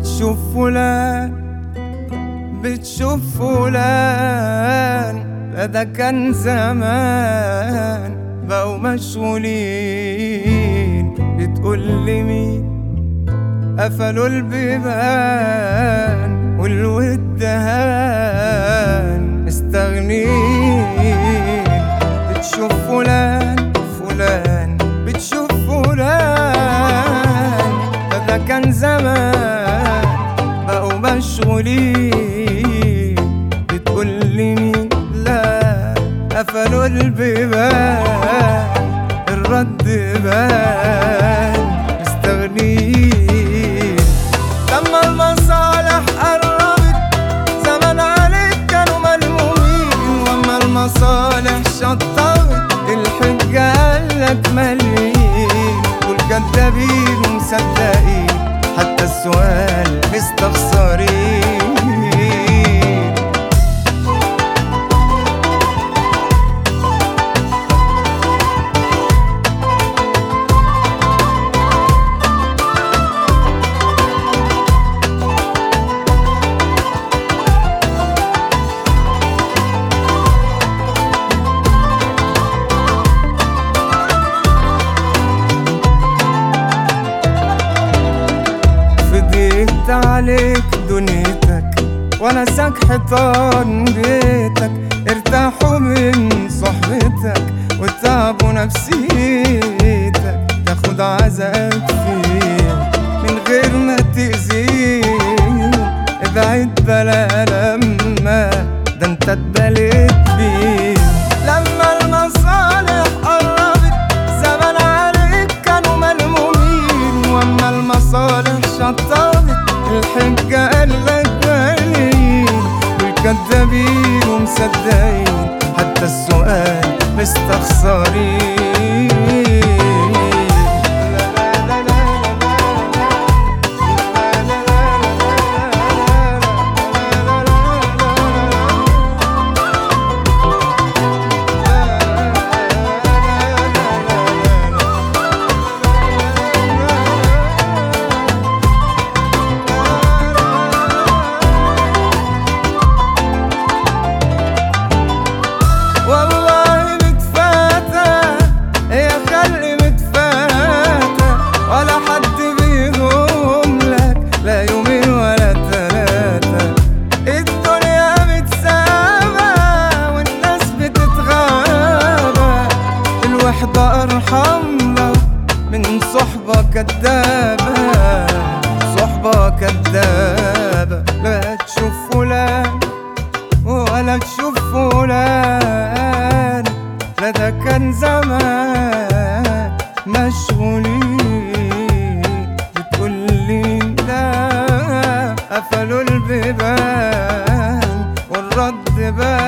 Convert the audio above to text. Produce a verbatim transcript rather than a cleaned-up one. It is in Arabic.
بتشوف فلان بتشوف فلان لا ده كان زمان بقوا مشغولين. بتقول لي مين قفلوا البيبان والود هان مستغنين. بتشوف فلان فلان بتشوف فلان ده كان زمان بقوا مشغولين. بتقول لي مين لا قفلوا البيبان الرد بان مستغنين. لما المصالح قربت زمان عليك كانوا ملمومين، واما المصالح شطبت الحجة قالك مليين. دول كدابين ومصدقين حتى السؤال مستخسرين. فضيت عليك دنيتك ونساك حيطان بيتك، ارتاحوا من صحبتك وتعبوا نفسيتك. تاخد عزاك فيه من غير ما تأذيهم، ابعد بلا لما ده انت اتبليت بيه. لما المصالح قربت زمان عليك كانوا ملمومين، واما المصالح شطبت الحجة قالك مليين. والكدابين ومصدقين حتى السؤال مستخسرين. الوحدة أرحم لك من صحبة كدابة، صحبة كدابة. لا تشوف فلان ولا تشوف فلان لا ده كان زمان مشغولين. بتقول لي لا قفلوا البيبان والرد بان